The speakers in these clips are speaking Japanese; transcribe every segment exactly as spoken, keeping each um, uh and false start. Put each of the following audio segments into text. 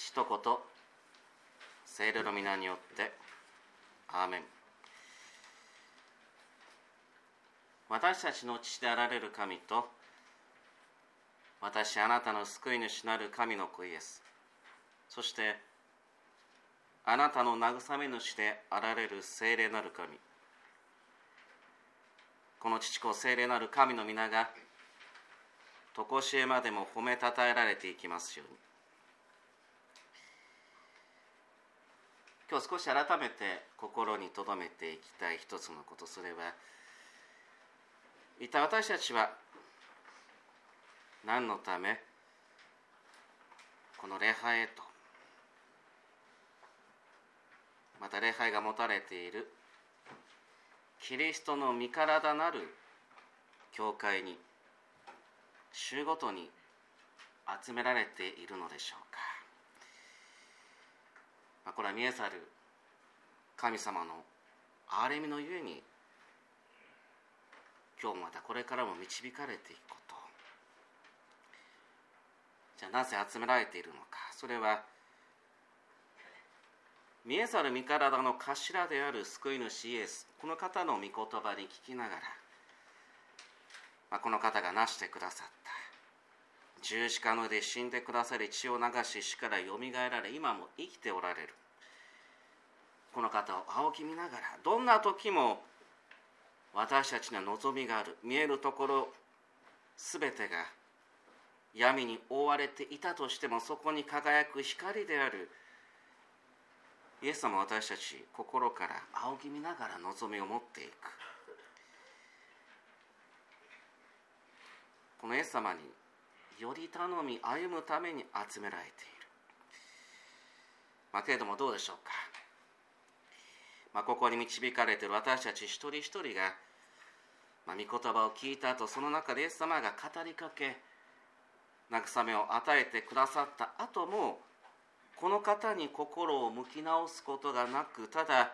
父と子と聖霊の皆によってアーメン。私たちの父であられる神と、私あなたの救い主なる神の子イエス、そしてあなたの慰め主であられる聖霊なる神、この父子聖霊なる神の皆がとこしえまでも褒めたたえられていきますように。今日少し改めて心に留めていきたい一つのこと、それは一体私たちは何のためこの礼拝へと、また礼拝が持たれているキリストの身体なる教会に週ごとに集められているのでしょうか。これは見えざる神様の憐れみのゆえに、今日もまたこれからも導かれていくこと。じゃあなぜ集められているのか。それは見えざる身体の頭である救い主イエス、この方の御言葉に聞きながら、まあ、この方がなしてくださった十字架の上で死んでくださり、血を流し死からよみがえられ、今も生きておられるこの方を仰ぎ見ながら、どんな時も私たちには望みがある。見えるところすべてが闇に覆われていたとしても、そこに輝く光であるイエス様を私たち心から仰ぎ見ながら望みを持っていく。このイエス様により頼み歩むために集められている。まあ、けれどもどうでしょうか。まあ、ここに導かれている私たち一人一人が、まあ、御言葉を聞いた後、その中でイエス様が語りかけ慰めを与えてくださった後も、この方に心を向き直すことがなく、ただ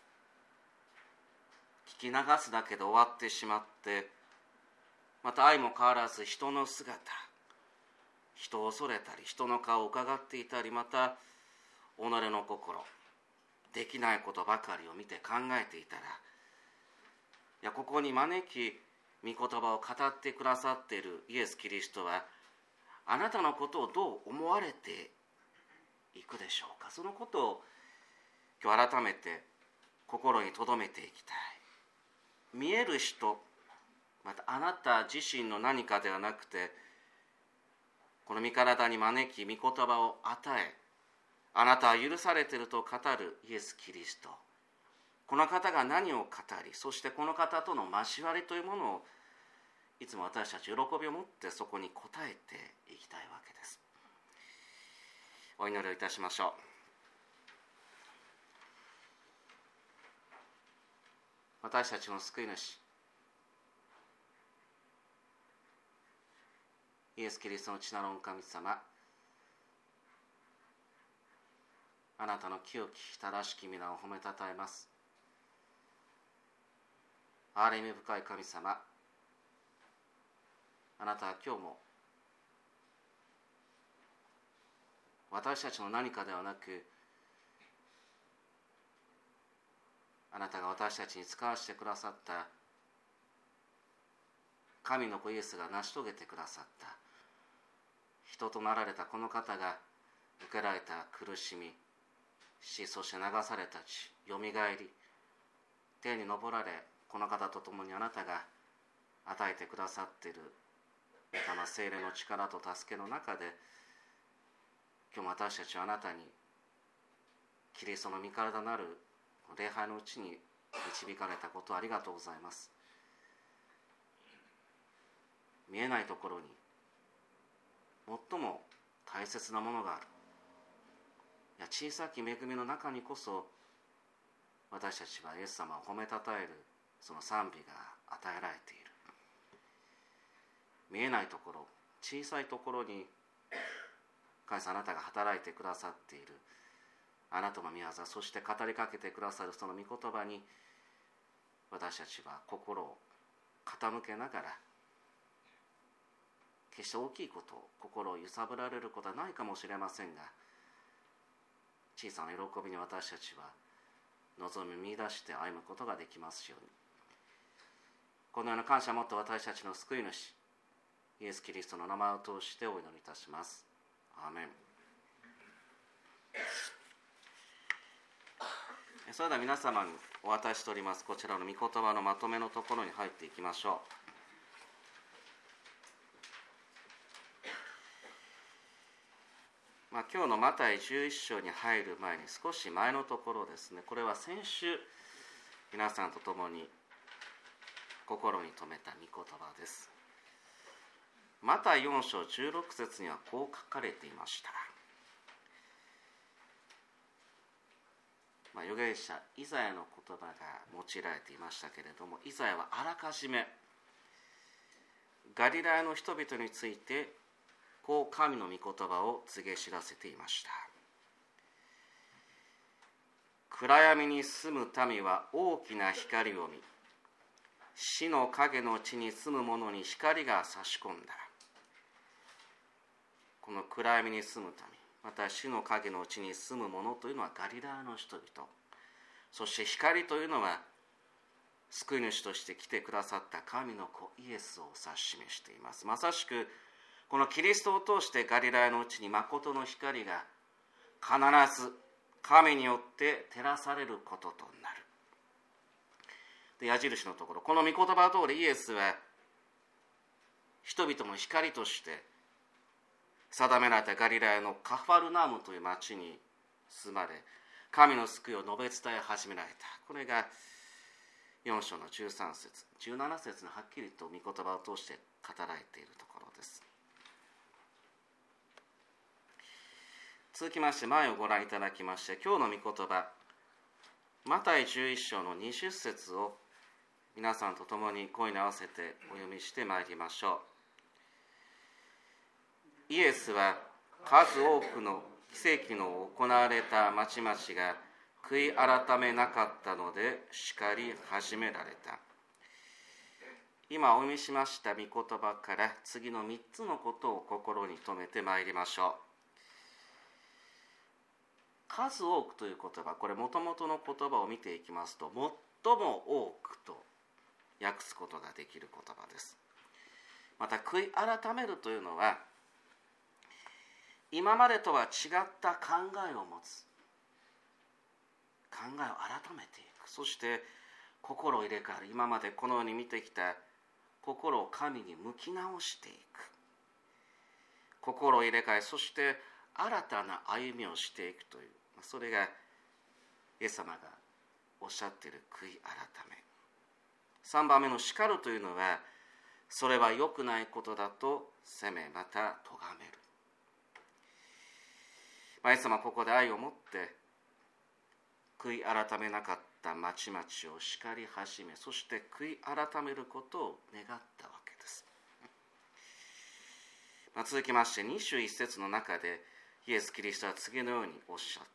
聞き流すだけで終わってしまって、また相も変わらず人の姿、人を恐れたり、人の顔を伺っていたり、また己の心、できないことばかりを見て考えていたら、いや、ここに招き御言葉を語ってくださっているイエス・キリストは、あなたのことをどう思われていくでしょうか。そのことを今日改めて心に留めていきたい。見える人、またあなた自身の何かではなくて、この身体に招き御言葉を与え、あなたは許されていると語るイエス・キリスト、この方が何を語り、そしてこの方との交わりというものを、いつも私たち喜びを持ってそこに応えていきたいわけです。お祈りをいたしましょう。私たちの救い主イエス・キリストの血なる御神様、あなたの清き正しき皆を褒めたたえます。憐れみ深い神様、あなたは今日も私たちの何かではなく、あなたが私たちに使わせてくださった神の子イエスが成し遂げてくださった人となられたこの方が受けられた苦しみ、死、そして流された血、よみがえり、天に昇られ、この方と共にあなたが与えてくださっている御霊聖霊の力と助けの中で、今日も私たちはあなたにキリストの身体なる礼拝のうちに導かれたことをありがとうございます。見えないところに最も大切なものがある。いや、小さき恵みの中にこそ私たちはイエス様を褒めたたえるその賛美が与えられている。見えないところ、小さいところに神様、あなたが働いてくださっているあなたの御業、そして語りかけてくださるその御言葉に、私たちは心を傾けながら、決して大きいこと、心を揺さぶられることはないかもしれませんが、 小さな喜びに私たちは望み見出して歩むことができますように。このような感謝をもって私たちの救い主イエス・キリストの名前を通してお祈りいたします。アーメン。それでは皆様にお渡ししておりますこちらの御言葉のまとめのところに入っていきましょう。まあ、今日のマタイじゅういっ章に入る前に少し前のところですね、これは先週皆さんと共に心に留めた御言葉です。マタイよん章じゅうろく節にはこう書かれていました。まあ、預言者イザヤの言葉が用いられていましたけれども、イザヤはあらかじめガリラヤの人々についてこう神の御言葉を告げ知らせていました。暗闇に住む民は大きな光を見、死の影の地に住む者に光が差し込んだ。この暗闇に住む民、また死の影の地に住む者というのはガリラヤの人々、そして光というのは救い主として来てくださった神の子イエスを指し示しています。まさしくこのキリストを通してガリラヤのうちに誠の光が必ず神によって照らされることとなる。で、矢印のところ、この御言葉通りイエスは人々の光として定められたガリラヤのカファルナウムという町に住まれ、神の救いを述べ伝え始められた。これがよん章のじゅうさん節、じゅうなな節のはっきりと御言葉を通して語られているところです。続きまして前をご覧いただきまして、今日の御言葉マタイじゅういっ章のにじゅう節を皆さんと共に声に合わせてお読みしてまいりましょう。イエスは数多くの奇跡の行われた町々が悔い改めなかったので叱り始められた。今お読みしました御言葉から次のみっつのことを心に留めてまいりましょう。数多くという言葉、これもともとの言葉を見ていきますと、最も多くと訳すことができる言葉です。また悔い改めるというのは今までとは違った考えを持つ、考えを改めていく、そして心を入れ替える、今までこのように見てきた心を神に向き直していく、心を入れ替え、そして新たな歩みをしていくという、それがイエス様がおっしゃっている悔い改め。さんばんめの叱るというのは、それは良くないことだと責め、また咎める。イエス様はここで愛を持って悔い改めなかった町々を叱り始め、そして悔い改めることを願ったわけです。まあ、続きましてにじゅういち節の中でイエス・キリストは次のようにおっしゃった。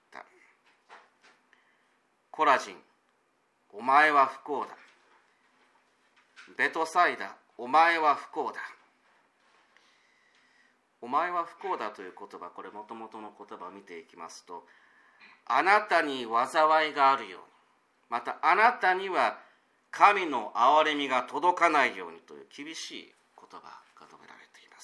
コラジン、お前は不幸だ。ベトサイダ、お前は不幸だ。お前は不幸だという言葉、これもともとの言葉を見ていきますと、あなたに災いがあるように、またあなたには神の憐れみが届かないようにという厳しい言葉が述べられています。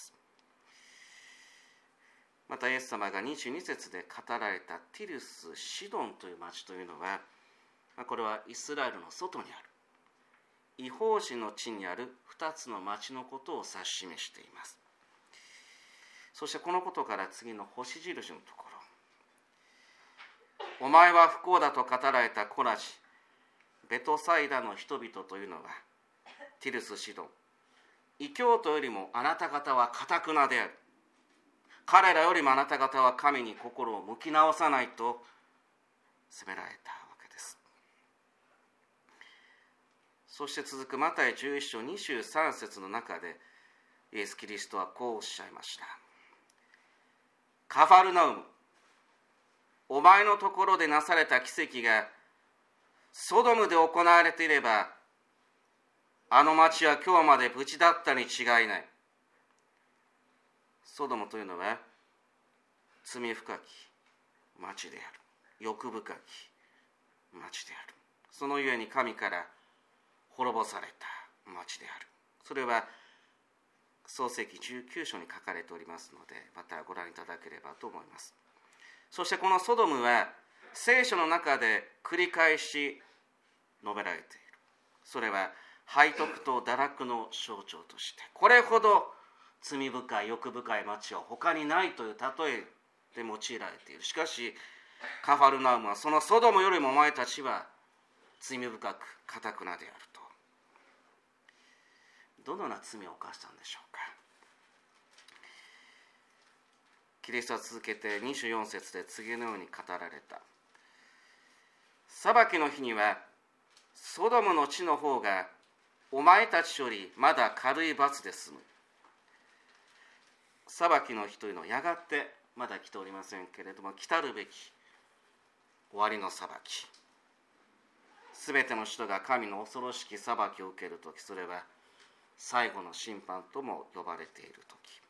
またイエス様がにじゅうに節で語られたティルス・シドンという町というのは、これはイスラエルの外にある異邦人の地にあるふたつの町のことを指し示しています。そしてこのことから次の星印のところ、お前は不幸だと語られたコラジ、ベトサイダの人々というのは、ティルス・シドン、異教徒よりもあなた方は堅くなである。彼らよりもあなた方は神に心を向き直さないと責められたわけです。そして続くマタイじゅういち章にじゅうさん節の中でイエス・キリストはこうおっしゃいました。カファルナウム、お前のところでなされた奇跡がソドムで行われていれば、あの町は今日まで無事だったに違いない。ソドムというのは罪深き町である。 欲深き町である。そのゆえに神から滅ぼされた町である。それは創世記じゅうきゅう章に書かれておりますので、またご覧いただければと思います。そしてこのソドムは聖書の中で繰り返し述べられている。それは背徳と堕落の象徴として、これほど罪深い欲深い町は他にないという例えで用いられている。しかしカファルナウムはそのソドムよりもお前たちは罪深く堅くなであると。どのような罪を犯したんでしょうか。キリストは続けてにじゅうよん節で次のように語られた。裁きの日にはソドムの地の方がお前たちよりまだ軽い罰で済む。裁きの日というのはやがてまだ来ておりませんけれども、来たるべき終わりの裁き、すべての人が神の恐ろしき裁きを受けるとき、それは最後の審判とも呼ばれているとき。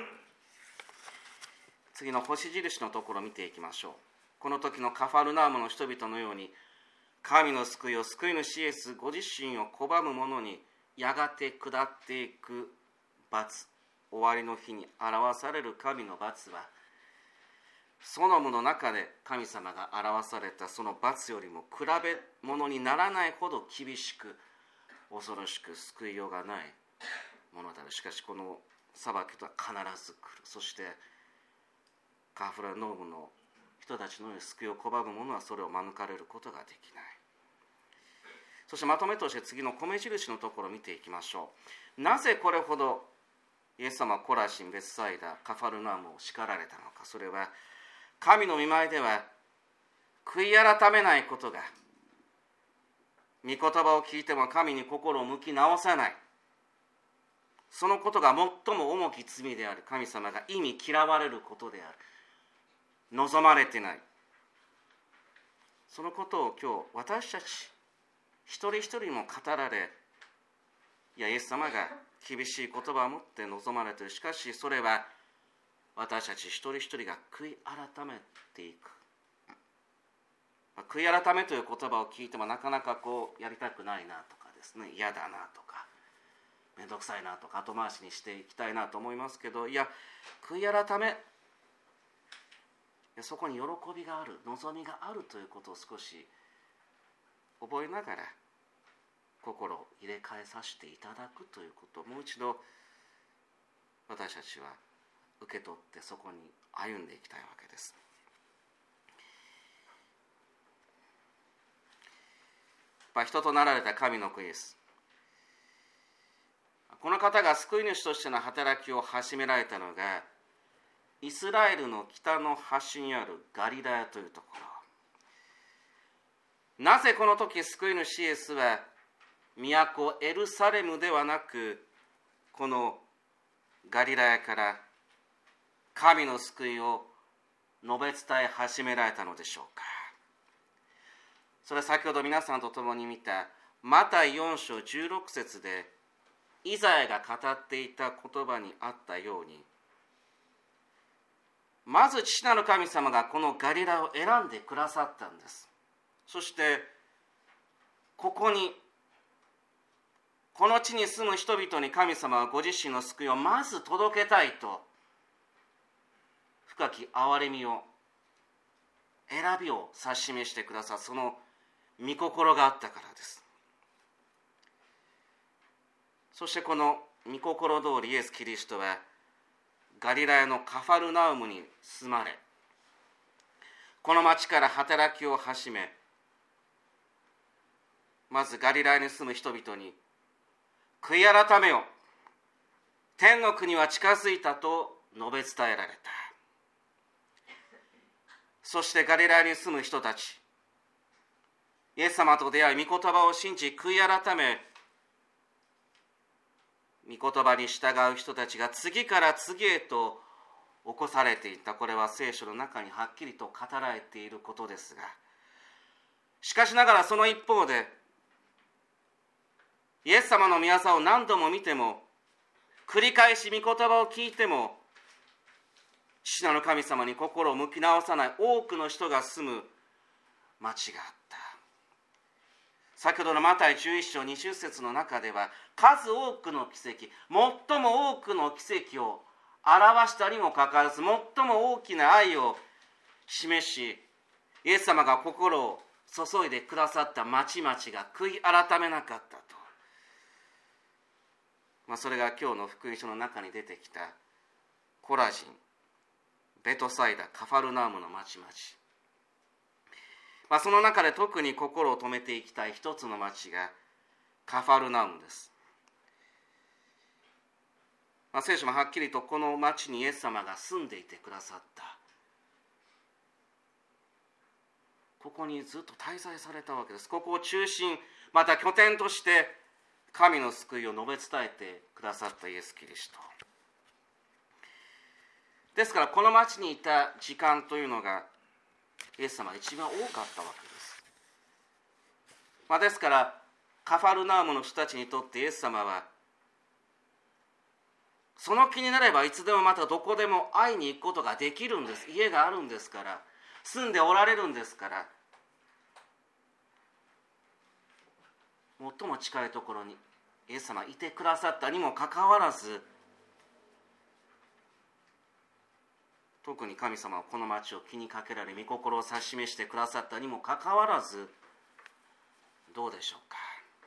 次の星印のところを見ていきましょう。この時のカファルナウムの人々のように、神の救いを救い主イエスご自身を拒む者にやがて下っていく罰、終わりの日に表される神の罰は、ソドムの中で神様が表されたその罰よりも比べ物にならないほど厳しく恐ろしく救いようがないものである。しかしこの裁きとは必ず来る。そしてカフラノームの人たちのように救いを拒む者はそれを免れることができない。そしてまとめとして次の米印のところを見ていきましょう。なぜこれほどイエス様はコラシン、ベツサイダ、カファルナームを叱られたのか。それは神の御前では悔い改めないことが、御言葉を聞いても神に心を向き直さない、そのことが最も重き罪である。神様が意味嫌われることである。望まれてない。そのことを今日私たち一人一人にも語られ、いやイエス様が厳しい言葉を持って望まれている。しかしそれは私たち一人一人が悔い改めていく。悔い改めという言葉を聞いてもなかなかこうやりたくないなとかですね、嫌だなとかめんどくさいなとか後回しにしていきたいなと思いますけど、いや悔い改め、そこに喜びがある、望みがあるということを少し覚えながら心を入れ替えさせていただくということをもう一度私たちは受け取ってそこに歩んでいきたいわけです。まあ、人となられた神の子イエス、この方が救い主としての働きを始められたのがイスラエルの北の端にあるガリラヤというところ。なぜこの時救い主イエスは都エルサレムではなくこのガリラヤから神の救いを述べ伝え始められたのでしょうか。それは先ほど皆さんと共に見たマタイよん章じゅうろく節でイザヤが語っていた言葉にあったように、まず父なる神様がこのガリラを選んでくださったんです。そしてここにこの地に住む人々に神様はご自身の救いをまず届けたいと深き憐れみを選びを指し示してくださる、その御心があったからです。そしてこの御心通りイエス・キリストはガリラヤのカファルナウムに住まれ、この町から働きを始め、まずガリラヤに住む人々に悔い改めよ、天の国は近づいたと述べ伝えられた。そしてガリラヤに住む人たち、イエス様と出会い御言葉を信じ悔い改め、御言葉に従う人たちが次から次へと起こされていった。これは聖書の中にはっきりと語られていることですが、しかしながらその一方でイエス様の御業を何度も見ても繰り返し御言葉を聞いても父なる神様に心を向き直さない多くの人が住む町があった。先ほどのマタイじゅういっ章にじゅっ節の中では、数多くの奇跡、最も多くの奇跡を表したにもかかわらず、最も大きな愛を示し、イエス様が心を注いでくださった町々が悔い改めなかったと、まあ、それが今日の福音書の中に出てきたコラジン、ベトサイダ、カファルナウムの町々、まあ、その中で特に心を止めていきたい一つの町がカファルナウムです。まあ、聖書もはっきりとこの町にイエス様が住んでいてくださった、ここにずっと滞在されたわけです。ここを中心、また拠点として神の救いを述べ伝えてくださったイエス・キリストですから、この町にいた時間というのがイエス様が一番多かったわけです。まあ、ですからカファルナウムの人たちにとってイエス様は、その気になればいつでもまたどこでも会いに行くことができるんです。家があるんですから、住んでおられるんですから、最も近いところにイエス様いてくださったにもかかわらず、特に神様はこの町を気にかけられ、御心を指し示してくださったにもかかわらず、どうでしょうか。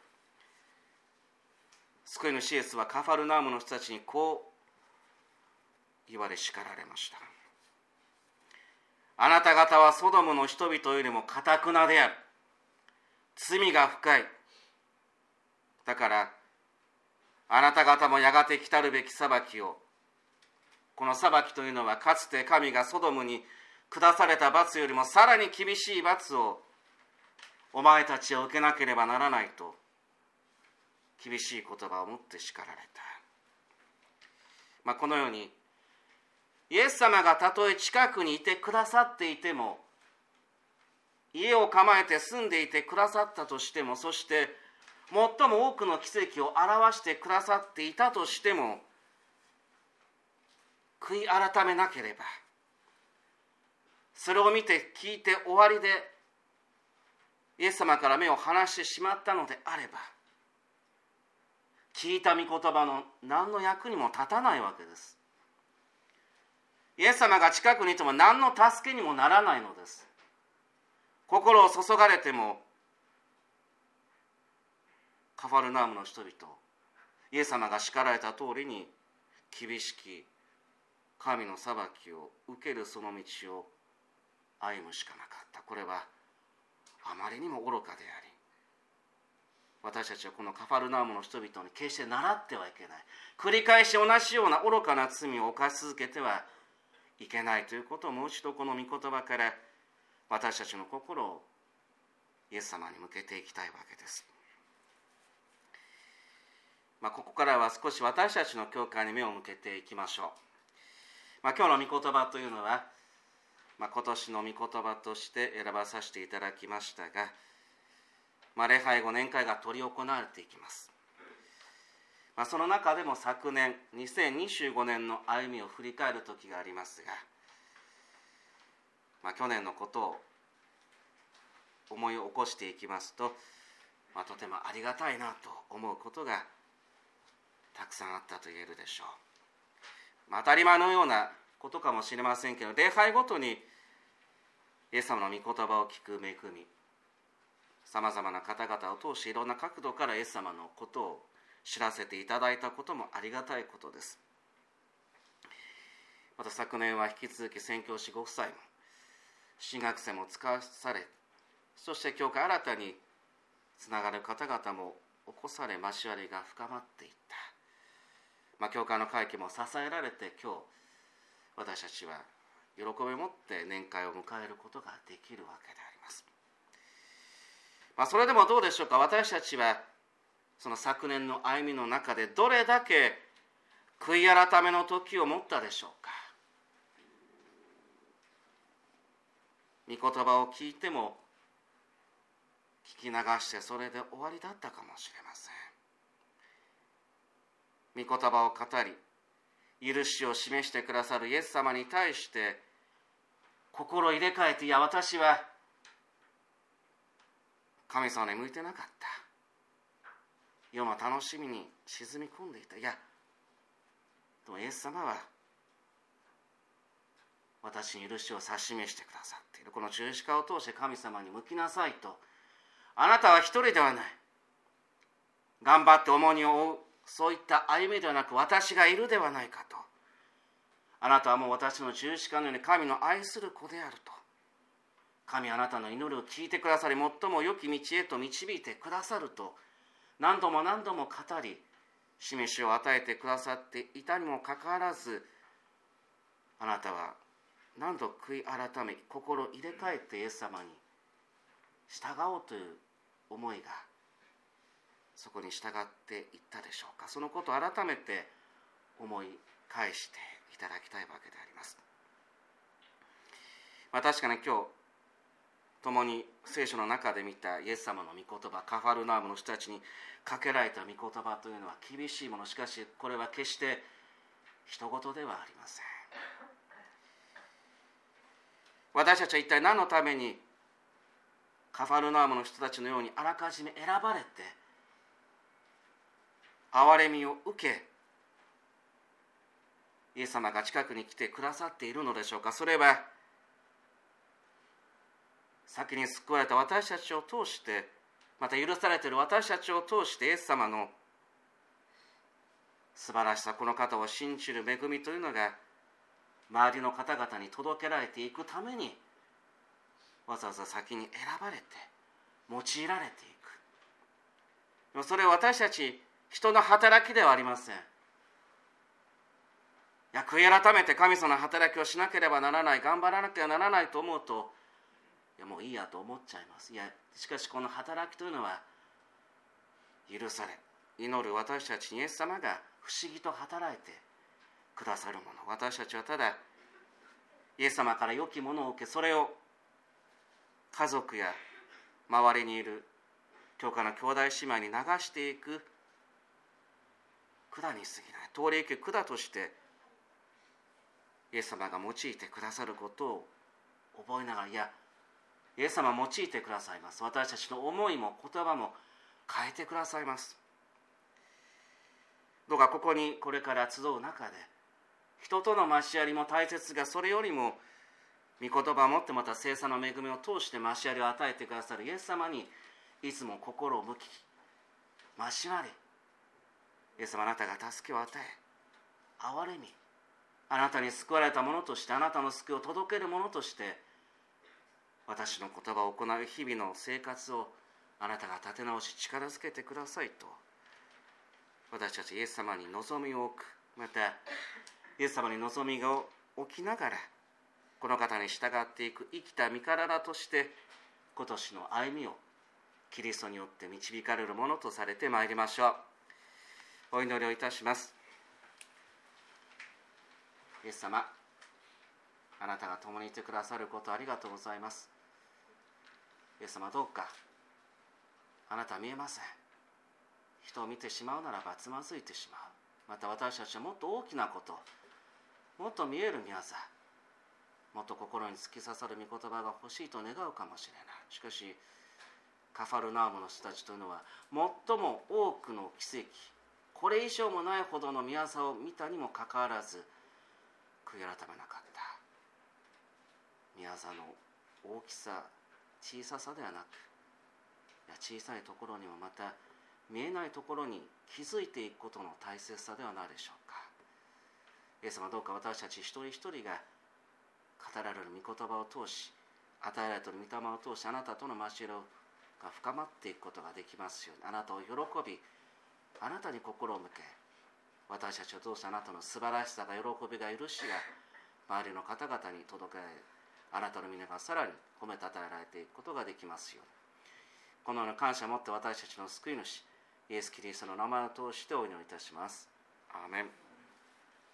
救い主イエスはカファルナウムの人たちにこう言われ叱られました。あなた方はソドムの人々よりも堅くなである。罪が深い。だからあなた方もやがて来たるべき裁きを、この裁きというのはかつて神がソドムに下された罰よりもさらに厳しい罰をお前たちは受けなければならないと、厳しい言葉を持って叱られた。まあ、このようにイエス様がたとえ近くにいてくださっていても、家を構えて住んでいてくださったとしても、そして最も多くの奇跡を表してくださっていたとしても、悔い改めなければ、それを見て聞いて終わりでイエス様から目を離してしまったのであれば、聞いた御言葉の何の役にも立たないわけです。イエス様が近くにいても何の助けにもならないのです。心を注がれても、カファルナウムの人々、イエス様が叱られた通りに厳しき神の裁きを受けるその道を歩むしかなかった。これはあまりにも愚かであり、私たちはこのカファルナウムの人々に決して習ってはいけない、繰り返し同じような愚かな罪を犯し続けてはいけないということを、もう一度この御言葉から私たちの心をイエス様に向けていきたいわけです。まあ、ここからは少し私たちの教会に目を向けていきましょう。まあ、今日の御言葉というのは、まあ、今年の御言葉として選ばさせていただきましたが、まあ、礼拝後年会が執り行われていきます。まあ、その中でも昨年にせんにじゅうごねんの歩みを振り返る時がありますが、まあ、去年のことを思い起こしていきますと、まあ、とてもありがたいなと思うことがたくさんあったと言えるでしょう。まあ、当たり前のようなことかもしれませんけど、礼拝ごとにイエス様の御言葉を聞く恵み、さまざまな方々を通していろんな角度からイエス様のことを知らせていただいたこともありがたいことです。また昨年は引き続き宣教師ご夫妻も神学生も使わされ、そして教会新たにつながる方々も起こされ、交わりが深まっていった。まあ、教会の会期も支えられて、今日私たちは喜びを持って年会を迎えることができるわけであります。まあ、それでもどうでしょうか。私たちはその昨年の歩みの中でどれだけ悔い改めの時を持ったでしょうか。御言葉を聞いても聞き流してそれで終わりだったかもしれません。御言葉を語り、許しを示してくださるイエス様に対して心を入れ替えて、いや私は神様に向いてなかった。世の楽しみに沈み込んでいた。いや、でもイエス様は私に許しを指し示してくださっている。この十字架を通して神様に向きなさいと。あなたは一人ではない。頑張って重荷を負う、そういった歩みではなく、私がいるではないかと。あなたはもう私の十字架のように神の愛する子であると。神あなたの祈りを聞いてくださり、最も良き道へと導いてくださると何度も何度も語り、示しを与えてくださっていたにもかかわらず、あなたは何度悔い改め、心を入れ替えてイエス様に従おうという思いがそこに従っていったでしょうか。そのことを改めて思い返していただきたいわけであります。まあ、確かに今日共に聖書の中で見たイエス様の御言葉、カファルナウムの人たちにかけられた御言葉というのは厳しいもの。しかしこれは決して人事ではありません。私たちは一体何のためにカファルナウムの人たちのようにあらかじめ選ばれて憐れみを受け、イエス様が近くに来てくださっているのでしょうか。それは先に救われた私たちを通して、また許されている私たちを通してイエス様の素晴らしさ、この方を信じる恵みというのが周りの方々に届けられていくために、わざわざ先に選ばれて用いられていく。でもそれは私たち人の働きではありません。いや、悔い改めて神様の働きをしなければならない、頑張らなければならないと思うと、いやもういいやと思っちゃいます。いや、しかしこの働きというのは許され、祈る私たちにイエス様が不思議と働いてくださるもの。私たちはただイエス様から良きものを受け、それを家族や周りにいる教会の兄弟姉妹に流していく管に過ぎない、通り行く管としてイエス様が用いてくださることを覚えながら、いやイエス様は用いてくださいます。私たちの思いも言葉も変えてくださいます。どうかここにこれから集う中で、人との交わりも大切が、それよりも御言葉を持ってまた聖餐の恵みを通して交わりを与えてくださるイエス様にいつも心を向き交わり、イエス様あなたが助けを与え、憐れみ、あなたに救われたものとして、あなたの救いを届けるものとして私の言葉を行う日々の生活をあなたが立て直し力づけてくださいと、私たちイエス様に望みを置く、またイエス様に望みを置きながらこの方に従っていく生きた身体として今年の歩みをキリストによって導かれるものとされてまいりましょう。お祈りをいたします。イエス様、あなたが共にいてくださることありがとうございます。イエス様、どうかあなたは見えません。人を見てしまうならばつまずいてしまう。また私たちはもっと大きなこと、もっと見える御業、もっと心に突き刺さる御言葉が欲しいと願うかもしれない。しかしカファルナウムの人たちというのは最も多くの奇跡、これ以上もないほどの御業を見たにもかかわらず悔い改めなかった。御業の大きさ、小ささではなく、いや小さいところにもまた見えないところに気づいていくことの大切さではないでしょうか。イエス様、どうか私たち一人一人が語られる御言葉を通し、与えられている御霊を通し、あなたとの交わりが深まっていくことができますように、あなたを喜び、あなたに心を向け、私たちを通してあなたの素晴らしさが、喜びが、許しが周りの方々に届けられ、あなたの皆がさらに褒めたたえられていくことができますように、このような感謝を持って私たちの救い主イエス・キリストの名前を通してお祈りいたします。アーメン。